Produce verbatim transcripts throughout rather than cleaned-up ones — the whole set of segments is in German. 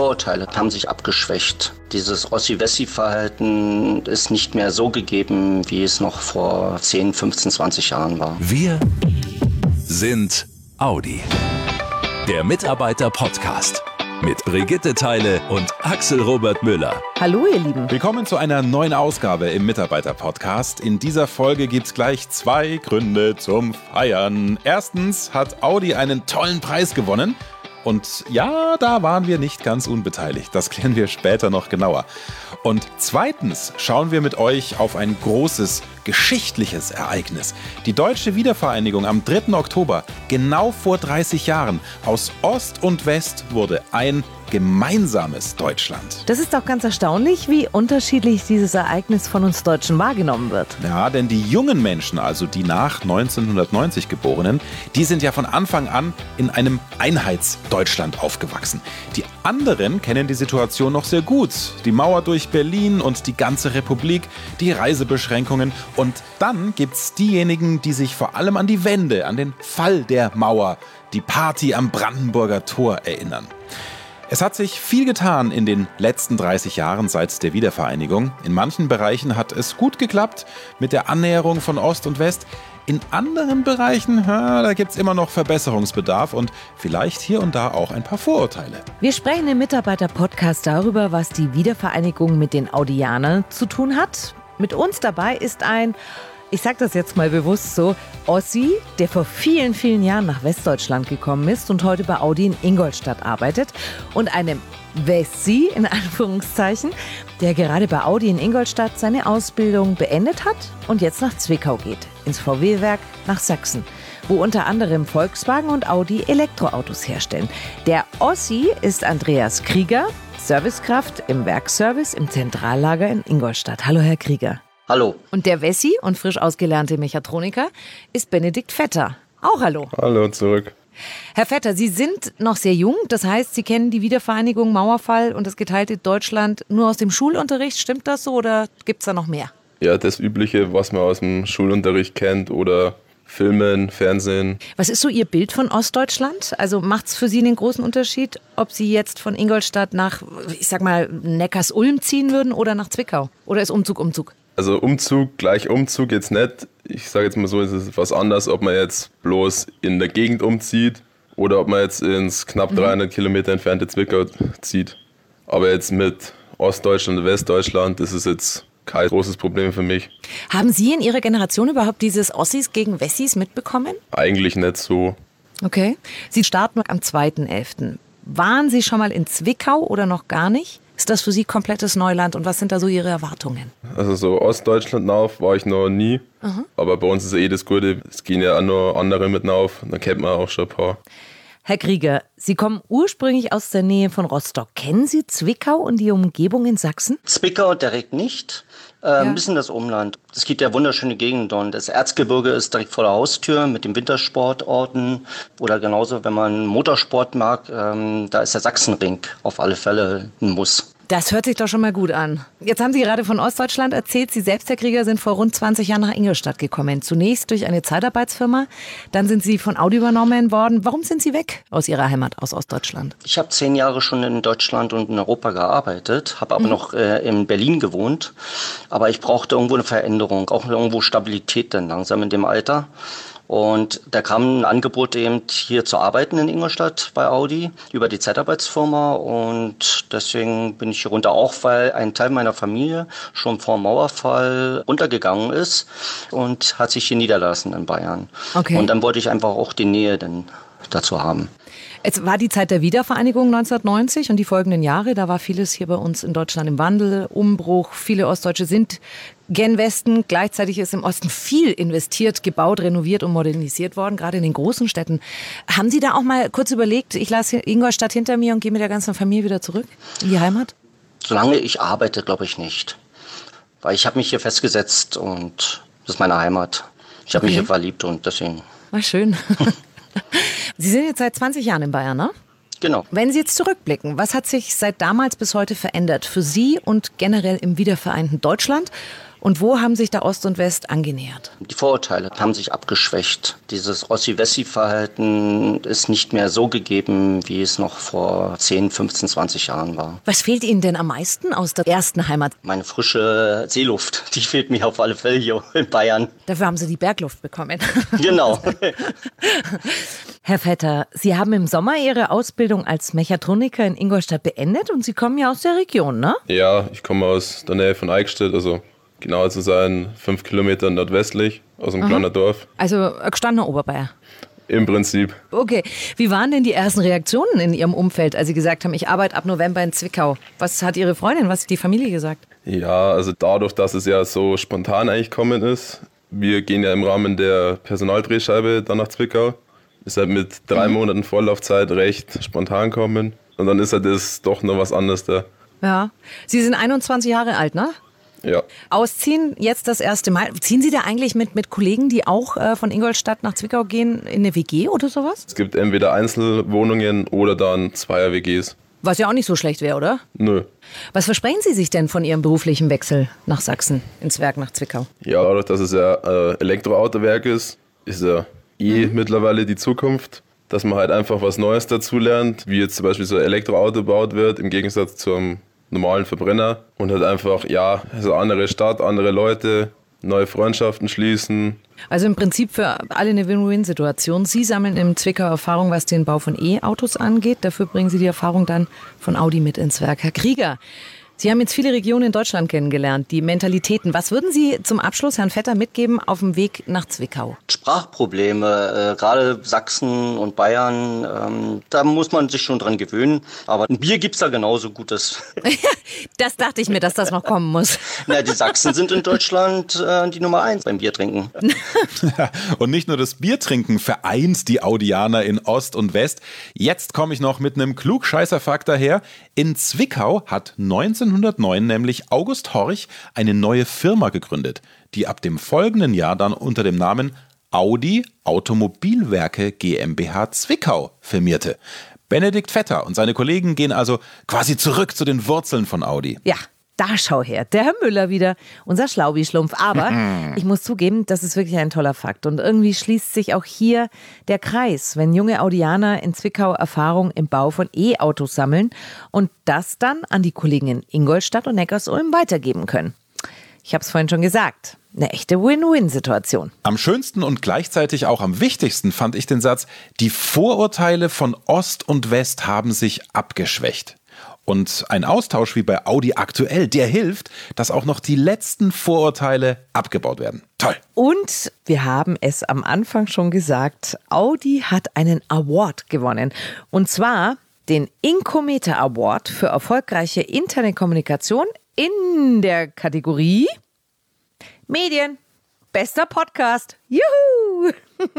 Vorurteile haben sich abgeschwächt. Dieses Ossi-Wessi-Verhalten ist nicht mehr so gegeben, wie es noch vor zehn, fünfzehn, zwanzig Jahren war. Wir sind Audi. Der Mitarbeiter-Podcast mit Brigitte Theile und Axel Robert Müller. Hallo ihr Lieben. Willkommen zu einer neuen Ausgabe im Mitarbeiter-Podcast. In dieser Folge gibt es gleich zwei Gründe zum Feiern. Erstens hat Audi einen tollen Preis gewonnen. Und ja, da waren wir nicht ganz unbeteiligt. Das klären wir später noch genauer. Und zweitens schauen wir mit euch auf ein großes, geschichtliches Ereignis. Die deutsche Wiedervereinigung am dritten Oktober, genau vor dreißig Jahren. Aus Ost und West wurde ein gemeinsames Deutschland. Das ist auch ganz erstaunlich, wie unterschiedlich dieses Ereignis von uns Deutschen wahrgenommen wird. Ja, denn die jungen Menschen, also die nach neunzehnhundertneunzig Geborenen, die sind ja von Anfang an in einem Einheitsdeutschland aufgewachsen. Die anderen kennen die Situation noch sehr gut. Die Mauer durch Berlin und die ganze Republik, die Reisebeschränkungen. Und dann gibt's diejenigen, die sich vor allem an die Wende, an den Fall der Mauer, die Party am Brandenburger Tor erinnern. Es hat sich viel getan in den letzten dreißig Jahren seit der Wiedervereinigung. In manchen Bereichen hat es gut geklappt mit der Annäherung von Ost und West. In anderen Bereichen, ja, da gibt es immer noch Verbesserungsbedarf und vielleicht hier und da auch ein paar Vorurteile. Wir sprechen im Mitarbeiter-Podcast darüber, was die Wiedervereinigung mit den Audianern zu tun hat. Mit uns dabei ist ein, ich sage das jetzt mal bewusst so, Ossi, der vor vielen, vielen Jahren nach Westdeutschland gekommen ist und heute bei Audi in Ingolstadt arbeitet. Und einem Wessi, in Anführungszeichen, der gerade bei Audi in Ingolstadt seine Ausbildung beendet hat und jetzt nach Zwickau geht, ins V W-Werk nach Sachsen, wo unter anderem Volkswagen und Audi Elektroautos herstellen. Der Ossi ist Andreas Krieger, Servicekraft im Werkservice im Zentrallager in Ingolstadt. Hallo, Herr Krieger. Hallo. Und der Wessi und frisch ausgelernte Mechatroniker ist Benedikt Vetter. Auch hallo. Hallo zurück. Herr Vetter, Sie sind noch sehr jung, das heißt, Sie kennen die Wiedervereinigung, Mauerfall und das geteilte Deutschland nur aus dem Schulunterricht. Stimmt das so oder gibt es da noch mehr? Ja, das Übliche, was man aus dem Schulunterricht kennt oder Filmen, Fernsehen. Was ist so Ihr Bild von Ostdeutschland? Also macht es für Sie einen großen Unterschied, ob Sie jetzt von Ingolstadt nach, ich sag mal, Neckarsulm ziehen würden oder nach Zwickau? Oder ist Umzug Umzug? Also Umzug, gleich Umzug jetzt nicht. Ich sage jetzt mal so, es ist was anderes, ob man jetzt bloß in der Gegend umzieht oder ob man jetzt ins knapp dreihundert Kilometer entfernte Zwickau zieht. Aber jetzt mit Ostdeutschland und Westdeutschland ist es jetzt kein großes Problem für mich. Haben Sie in Ihrer Generation überhaupt dieses Ossis gegen Wessis mitbekommen? Eigentlich nicht so. Okay. Sie starten am zweiten elften Waren Sie schon mal in Zwickau oder noch gar nicht? Ist das für Sie komplettes Neuland und was sind da so Ihre Erwartungen? Also so Ostdeutschland rauf war ich noch nie, mhm. aber bei uns ist ja eh das Gute, es gehen ja auch noch andere mit rauf, da kennt man auch schon ein paar. Herr Krieger, Sie kommen ursprünglich aus der Nähe von Rostock. Kennen Sie Zwickau und die Umgebung in Sachsen? Zwickau direkt nicht, äh, ja. Ein bisschen das Umland. Es gibt ja wunderschöne Gegenden und das Erzgebirge ist direkt vor der Haustür mit den Wintersportorten oder genauso, wenn man Motorsport mag, ähm, da ist der Sachsenring auf alle Fälle ein Muss. Das hört sich doch schon mal gut an. Jetzt haben Sie gerade von Ostdeutschland erzählt. Sie selbst, Herr Krieger, sind vor rund zwanzig Jahren nach Ingolstadt gekommen. Zunächst durch eine Zeitarbeitsfirma, dann sind Sie von Audi übernommen worden. Warum sind Sie weg aus Ihrer Heimat, aus Ostdeutschland? Ich habe zehn Jahre schon in Deutschland und in Europa gearbeitet, habe aber mhm. noch äh, in Berlin gewohnt. Aber ich brauchte irgendwo eine Veränderung, auch irgendwo Stabilität dann langsam in dem Alter. Und da kam ein Angebot eben hier zu arbeiten in Ingolstadt bei Audi über die Zeitarbeitsfirma und deswegen bin ich hier runter, auch weil ein Teil meiner Familie schon vor dem Mauerfall runtergegangen ist und hat sich hier niederlassen in Bayern. Okay. Und dann wollte ich einfach auch die Nähe dann dazu haben. Es war die Zeit der Wiedervereinigung neunzehnhundertneunzig und die folgenden Jahre, da war vieles hier bei uns in Deutschland im Wandel, Umbruch. Viele Ostdeutsche sind gen Westen. Gleichzeitig ist im Osten viel investiert, gebaut, renoviert und modernisiert worden, gerade in den großen Städten. Haben Sie da auch mal kurz überlegt, ich lasse Ingolstadt hinter mir und gehe mit der ganzen Familie wieder zurück in die Heimat? Solange ich arbeite, glaube ich nicht. Weil ich habe mich hier festgesetzt und das ist meine Heimat. Ich habe okay. mich hier verliebt und deswegen. War schön. Sie sind jetzt seit zwanzig Jahren in Bayern, ne? Genau. Wenn Sie jetzt zurückblicken, was hat sich seit damals bis heute verändert für Sie und generell im wiedervereinten Deutschland? Und wo haben sich da Ost und West angenähert? Die Vorurteile haben sich abgeschwächt. Dieses Ossi-Wessi-Verhalten ist nicht mehr so gegeben, wie es noch vor zehn, fünfzehn, zwanzig Jahren war. Was fehlt Ihnen denn am meisten aus der ersten Heimat? Meine frische Seeluft, die fehlt mir auf alle Fälle hier in Bayern. Dafür haben Sie die Bergluft bekommen. Genau. Herr Vetter, Sie haben im Sommer Ihre Ausbildung als Mechatroniker in Ingolstadt beendet und Sie kommen ja aus der Region, ne? Ja, ich komme aus der Nähe von Eichstätt, also genau zu sein, fünf Kilometer nordwestlich aus einem kleinen Dorf. Also ein gestandener Oberbayer. Im Prinzip. Okay, wie waren denn die ersten Reaktionen in Ihrem Umfeld, als Sie gesagt haben, ich arbeite ab November in Zwickau? Was hat Ihre Freundin, was hat die Familie gesagt? Ja, also dadurch, dass es ja so spontan eigentlich gekommen ist, wir gehen ja im Rahmen der Personaldrehscheibe dann nach Zwickau, ist halt mit drei mhm. Monaten Vorlaufzeit recht spontan kommen und dann ist halt das doch noch was anderes da. Ja, Sie sind einundzwanzig Jahre alt, ne? Ja. Ausziehen jetzt das erste Mal. Ziehen Sie da eigentlich mit, mit Kollegen, die auch äh, von Ingolstadt nach Zwickau gehen, in eine W G oder sowas? Es gibt entweder Einzelwohnungen oder dann Zweier-W Gs. Was ja auch nicht so schlecht wäre, oder? Nö. Was versprechen Sie sich denn von Ihrem beruflichen Wechsel nach Sachsen, ins Werk nach Zwickau? Ja, dadurch, dass es ja äh, Elektroautowerk ist, ist ja eh mhm. mittlerweile die Zukunft. Dass man halt einfach was Neues dazulernt, wie jetzt zum Beispiel so ein Elektroauto gebaut wird, im Gegensatz zum normalen Verbrenner. Und halt einfach, ja, so andere Stadt, andere Leute, neue Freundschaften schließen. Also im Prinzip für alle eine Win-Win-Situation. Sie sammeln im Zwickau Erfahrung, was den Bau von E-Autos angeht. Dafür bringen Sie die Erfahrung dann von Audi mit ins Werk. Herr Krieger, Sie haben jetzt viele Regionen in Deutschland kennengelernt, die Mentalitäten. Was würden Sie zum Abschluss Herrn Vetter mitgeben auf dem Weg nach Zwickau? Sprachprobleme, äh, gerade Sachsen und Bayern, ähm, da muss man sich schon dran gewöhnen. Aber ein Bier gibt's da genauso Gutes. Das dachte ich mir, dass das noch kommen muss. Na, die Sachsen sind in Deutschland äh, die Nummer eins beim Biertrinken. Und nicht nur das Biertrinken vereint die Audianer in Ost und West. Jetzt komme ich noch mit einem Klugscheißer-Fakt daher. In Zwickau hat neunzehnhundertneun nämlich August Horch eine neue Firma gegründet, die ab dem folgenden Jahr dann unter dem Namen Audi Automobilwerke GmbH Zwickau firmierte. Benedikt Vetter und seine Kollegen gehen also quasi zurück zu den Wurzeln von Audi. Ja, da schau her, der Herr Müller wieder, unser Schlaubi-Schlumpf. Aber ich muss zugeben, das ist wirklich ein toller Fakt. Und irgendwie schließt sich auch hier der Kreis, wenn junge Audianer in Zwickau Erfahrung im Bau von E-Autos sammeln und das dann an die Kollegen in Ingolstadt und Neckarsulm weitergeben können. Ich habe es vorhin schon gesagt. Eine echte Win-Win-Situation. Am schönsten und gleichzeitig auch am wichtigsten fand ich den Satz, die Vorurteile von Ost und West haben sich abgeschwächt. Und ein Austausch wie bei Audi aktuell, der hilft, dass auch noch die letzten Vorurteile abgebaut werden. Toll. Und wir haben es am Anfang schon gesagt, Audi hat einen Award gewonnen. Und zwar den Incometer Award für erfolgreiche interne Kommunikation in der Kategorie Medien. Bester Podcast. Juhu!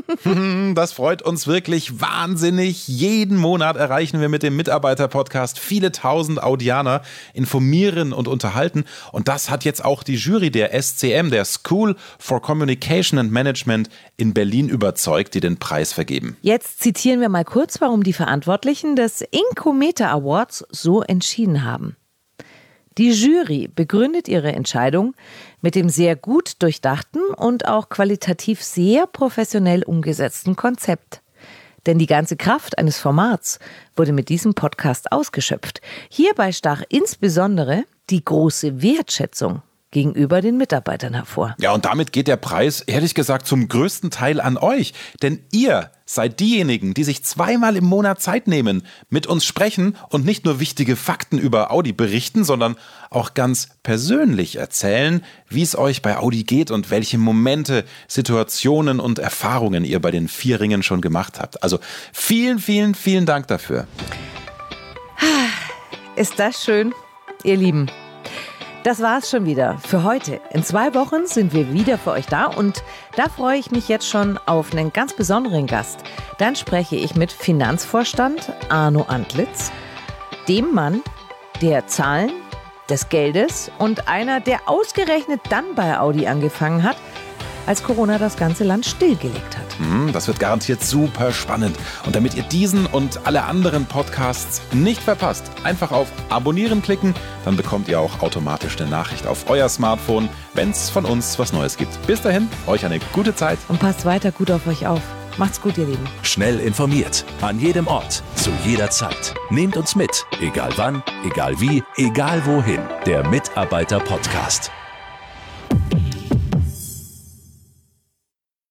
Das freut uns wirklich wahnsinnig. Jeden Monat erreichen wir mit dem Mitarbeiter-Podcast viele tausend Audianer, informieren und unterhalten. Und das hat jetzt auch die Jury der S C M, der School for Communication and Management in Berlin überzeugt, die den Preis vergeben. Jetzt zitieren wir mal kurz, warum die Verantwortlichen des Incometer Awards so entschieden haben. Die Jury begründet ihre Entscheidung mit dem sehr gut durchdachten und auch qualitativ sehr professionell umgesetzten Konzept. Denn die ganze Kraft eines Formats wurde mit diesem Podcast ausgeschöpft. Hierbei stach insbesondere die große Wertschätzung gegenüber den Mitarbeitern hervor. Ja, und damit geht der Preis, ehrlich gesagt, zum größten Teil an euch. Denn ihr seid diejenigen, die sich zweimal im Monat Zeit nehmen, mit uns sprechen und nicht nur wichtige Fakten über Audi berichten, sondern auch ganz persönlich erzählen, wie es euch bei Audi geht und welche Momente, Situationen und Erfahrungen ihr bei den vier Ringen schon gemacht habt. Also vielen, vielen, vielen Dank dafür. Ist das schön, ihr Lieben. Das war's schon wieder für heute. In zwei Wochen sind wir wieder für euch da und da freue ich mich jetzt schon auf einen ganz besonderen Gast. Dann spreche ich mit Finanzvorstand Arno Antlitz, dem Mann der Zahlen, des Geldes und einer, der ausgerechnet dann bei Audi angefangen hat, als Corona das ganze Land stillgelegt hat. Hm, das wird garantiert super spannend. Und damit ihr diesen und alle anderen Podcasts nicht verpasst, einfach auf Abonnieren klicken, dann bekommt ihr auch automatisch eine Nachricht auf euer Smartphone, wenn es von uns was Neues gibt. Bis dahin, euch eine gute Zeit. Und passt weiter gut auf euch auf. Macht's gut, ihr Lieben. Schnell informiert, an jedem Ort, zu jeder Zeit. Nehmt uns mit, egal wann, egal wie, egal wohin. Der Mitarbeiter-Podcast.